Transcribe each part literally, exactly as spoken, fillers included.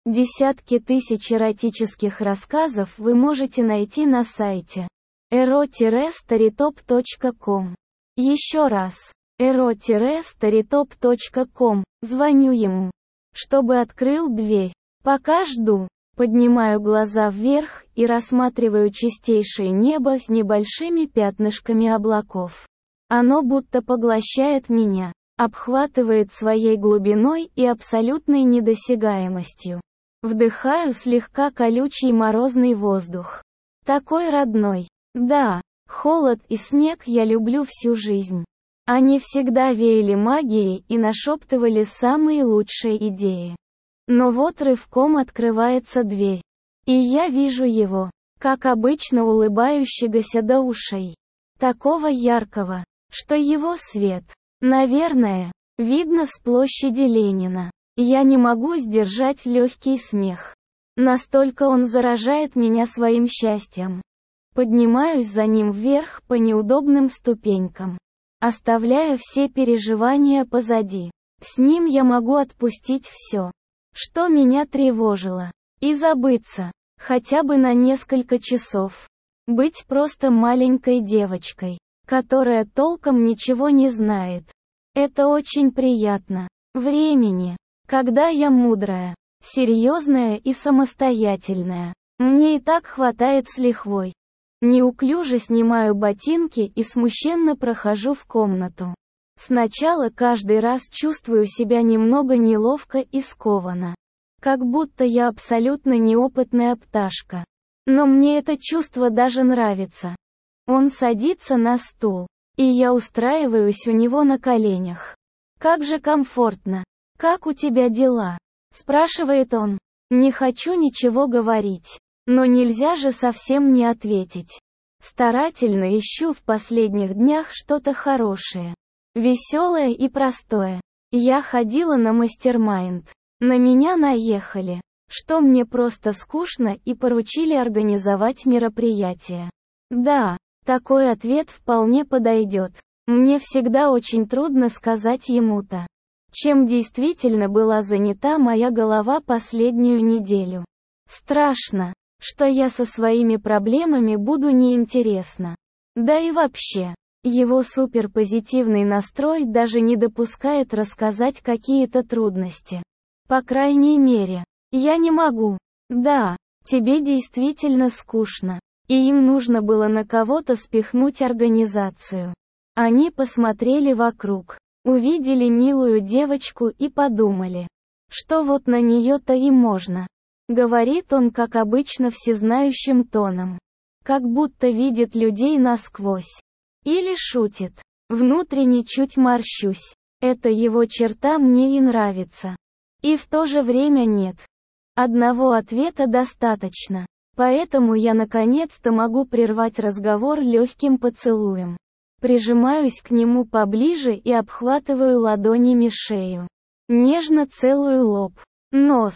Десятки тысяч эротических рассказов вы можете найти на сайте эро старитоп точка ком. Еще раз. эро старитоп точка ком. Звоню ему, чтобы открыл дверь. Пока жду, поднимаю глаза вверх и рассматриваю чистейшее небо с небольшими пятнышками облаков. Оно будто поглощает меня, обхватывает своей глубиной и абсолютной недосягаемостью. Вдыхаю слегка колючий морозный воздух. Такой родной. Да, холод и снег я люблю всю жизнь. Они всегда веяли магией и нашептывали самые лучшие идеи. Но вот рывком открывается дверь. И я вижу его, как обычно улыбающегося до ушей. Такого яркого, что его свет, наверное, видно с площади Ленина. Я не могу сдержать легкий смех. Настолько он заражает меня своим счастьем. Поднимаюсь за ним вверх по неудобным ступенькам, оставляя все переживания позади. С ним я могу отпустить все, что меня тревожило, и забыться, хотя бы на несколько часов. Быть просто маленькой девочкой, которая толком ничего не знает. Это очень приятно. Времени, когда я мудрая, серьезная и самостоятельная, мне и так хватает с лихвой. Неуклюже снимаю ботинки и смущенно прохожу в комнату. Сначала каждый раз чувствую себя немного неловко и скованно. Как будто я абсолютно неопытная пташка. Но мне это чувство даже нравится. Он садится на стул, и я устраиваюсь у него на коленях. «Как же комфортно! Как у тебя дела?» — спрашивает он. Не хочу ничего говорить. Но нельзя же совсем не ответить. Старательно ищу в последних днях что-то хорошее. Веселое и простое. Я ходила на мастер-майнд. На меня наехали, что мне просто скучно и поручили организовать мероприятие. Да, такой ответ вполне подойдет. Мне всегда очень трудно сказать ему-то, чем действительно была занята моя голова последнюю неделю. Страшно, что я со своими проблемами буду неинтересна. Да и вообще, его суперпозитивный настрой даже не допускает рассказать какие-то трудности. По крайней мере, я не могу. Да, тебе действительно скучно. И им нужно было на кого-то спихнуть организацию. Они посмотрели вокруг, увидели милую девочку и подумали, что вот на нее-то и можно. Говорит он, как обычно, всезнающим тоном. Как будто видит людей насквозь. Или шутит. Внутренне чуть морщусь. Эта его черта мне и нравится. И в то же время нет. Одного ответа достаточно. Поэтому я наконец-то могу прервать разговор легким поцелуем. Прижимаюсь к нему поближе и обхватываю ладонями шею. Нежно целую лоб, нос,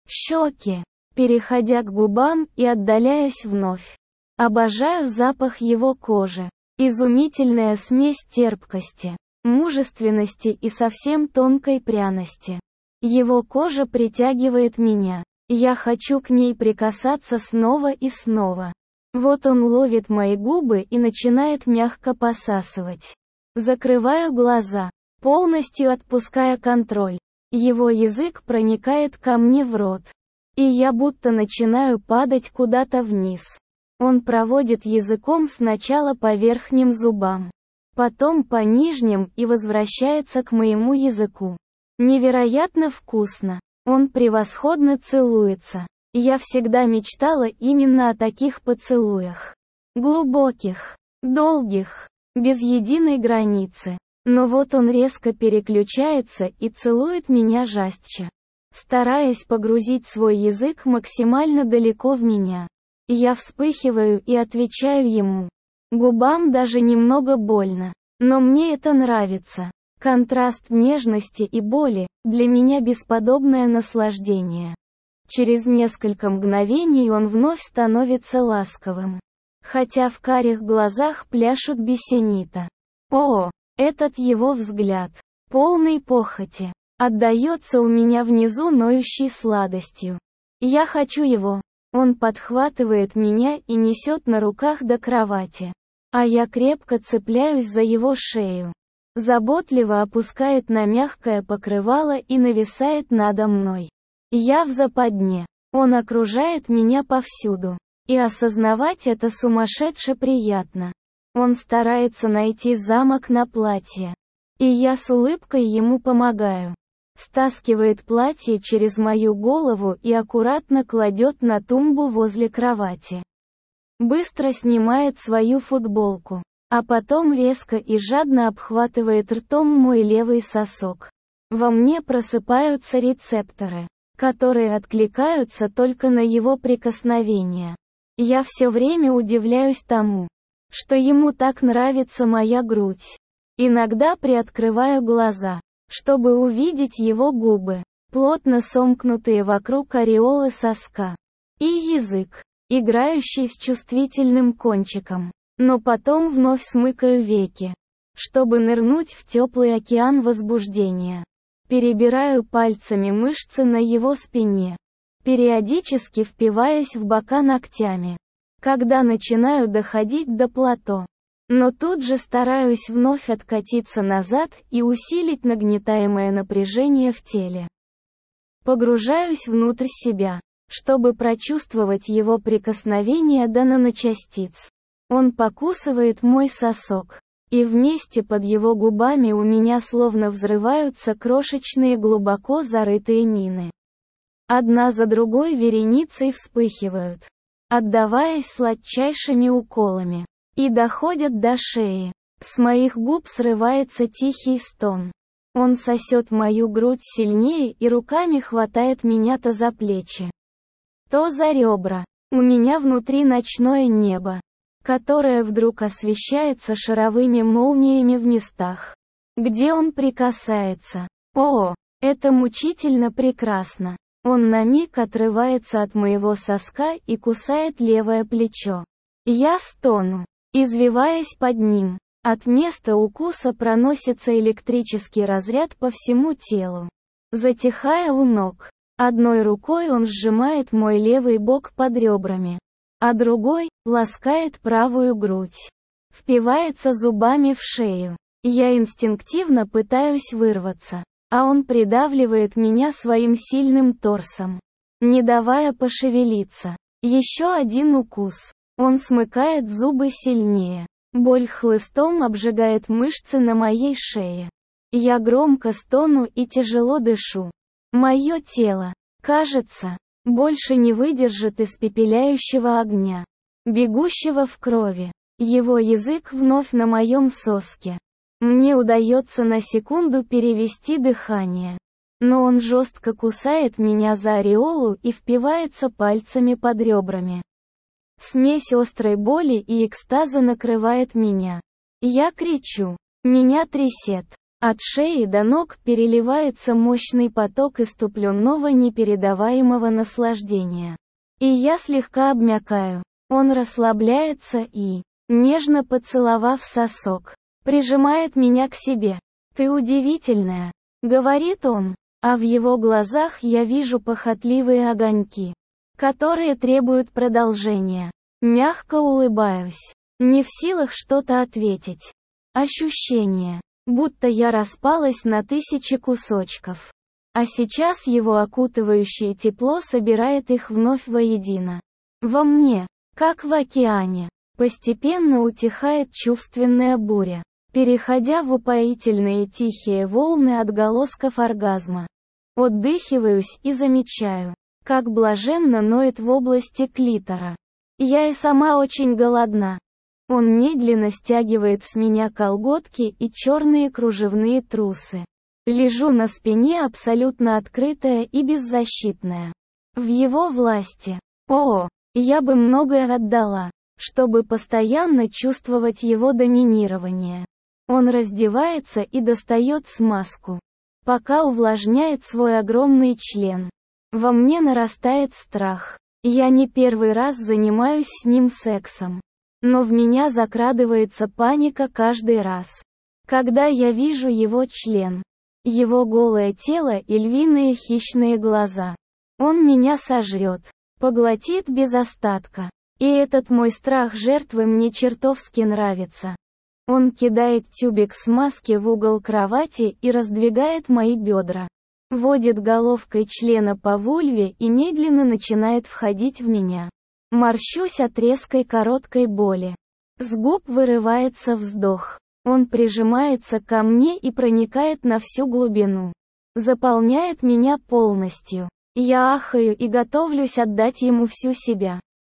щеки, переходя к губам и отдаляясь вновь. Обожаю запах его кожи. Изумительная смесь терпкости, мужественности и совсем тонкой пряности. Его кожа притягивает меня. Я хочу к ней прикасаться снова и снова. Вот он ловит мои губы и начинает мягко посасывать. Закрываю глаза, полностью отпуская контроль. Его язык проникает ко мне в рот. И я будто начинаю падать куда-то вниз. Он проводит языком сначала по верхним зубам, потом по нижним и возвращается к моему языку. Невероятно вкусно. Он превосходно целуется. Я всегда мечтала именно о таких поцелуях. Глубоких, долгих, без единой границы. Но вот он резко переключается и целует меня жестче, стараясь погрузить свой язык максимально далеко в меня. Я вспыхиваю и отвечаю ему. Губам даже немного больно. Но мне это нравится. Контраст нежности и боли, для меня бесподобное наслаждение. Через несколько мгновений он вновь становится ласковым. Хотя в карих глазах пляшут бисенита. О, этот его взгляд, полный похоти, отдается у меня внизу ноющей сладостью. Я хочу его. Он подхватывает меня и несет на руках до кровати. А я крепко цепляюсь за его шею. Заботливо опускает на мягкое покрывало и нависает надо мной. Я в западне. Он окружает меня повсюду. И осознавать это сумасшедше приятно. Он старается найти замок на платье. И я с улыбкой ему помогаю. Стаскивает платье через мою голову и аккуратно кладет на тумбу возле кровати. Быстро снимает свою футболку. А потом резко и жадно обхватывает ртом мой левый сосок. Во мне просыпаются рецепторы, которые откликаются только на его прикосновение. Я все время удивляюсь тому, что ему так нравится моя грудь. Иногда приоткрываю глаза, чтобы увидеть его губы, плотно сомкнутые вокруг ореолы соска, и язык, играющий с чувствительным кончиком. Но потом вновь смыкаю веки, чтобы нырнуть в теплый океан возбуждения. Перебираю пальцами мышцы на его спине, периодически впиваясь в бока ногтями, когда начинаю доходить до плато. Но тут же стараюсь вновь откатиться назад и усилить нагнетаемое напряжение в теле. Погружаюсь внутрь себя, чтобы прочувствовать его прикосновение до наночастиц. Он покусывает мой сосок, и вместе под его губами у меня словно взрываются крошечные глубоко зарытые мины. Одна за другой вереницей вспыхивают, отдаваясь сладчайшими уколами, и доходят до шеи. С моих губ срывается тихий стон. Он сосет мою грудь сильнее и руками хватает меня то за плечи, то за ребра. У меня внутри ночное небо, которое вдруг освещается шаровыми молниями в местах, где он прикасается. О, это мучительно прекрасно. Он на миг отрывается от моего соска и кусает левое плечо. Я стону, извиваясь под ним. От места укуса проносится электрический разряд по всему телу, затихая у ног. Одной рукой он сжимает мой левый бок под ребрами, а другой ласкает правую грудь. Впивается зубами в шею. Я инстинктивно пытаюсь вырваться, а он придавливает меня своим сильным торсом, не давая пошевелиться. Еще один укус. Он смыкает зубы сильнее. Боль хлыстом обжигает мышцы на моей шее. Я громко стону и тяжело дышу. Мое тело, кажется, больше не выдержит испепеляющего огня, бегущего в крови. Его язык вновь на моем соске. Мне удается на секунду перевести дыхание. Но он жестко кусает меня за ореолу и впивается пальцами под ребрами. Смесь острой боли и экстаза накрывает меня. Я кричу. Меня трясет. От шеи до ног переливается мощный поток иступленного непередаваемого наслаждения. И я слегка обмякаю. Он расслабляется и, нежно поцеловав сосок, прижимает меня к себе. «Ты удивительная», — говорит он, а в его глазах я вижу похотливые огоньки, которые требуют продолжения. Мягко улыбаюсь, не в силах что-то ответить. Ощущение, будто я распалась на тысячи кусочков. А сейчас его окутывающее тепло собирает их вновь воедино. Во мне, как в океане, постепенно утихает чувственная буря, переходя в упоительные тихие волны отголосков оргазма. Отдыхиваюсь и замечаю, как блаженно ноет в области клитора. Я и сама очень голодна. Он медленно стягивает с меня колготки и черные кружевные трусы. Лежу на спине абсолютно открытая и беззащитная. В его власти. О, я бы многое отдала, чтобы постоянно чувствовать его доминирование. Он раздевается и достает смазку, пока увлажняет свой огромный член. Во мне нарастает страх. Я не первый раз занимаюсь с ним сексом. Но в меня закрадывается паника каждый раз, когда я вижу его член, его голое тело и львиные хищные глаза. Он меня сожрет, поглотит без остатка. И этот мой страх жертвы мне чертовски нравится. Он кидает тюбик смазки в угол кровати и раздвигает мои бедра. Водит головкой члена по вульве и медленно начинает входить в меня. Морщусь от резкой короткой боли. С губ вырывается вздох. Он прижимается ко мне и проникает на всю глубину. Заполняет меня полностью. Я ахаю и готовлюсь отдать ему всю себя.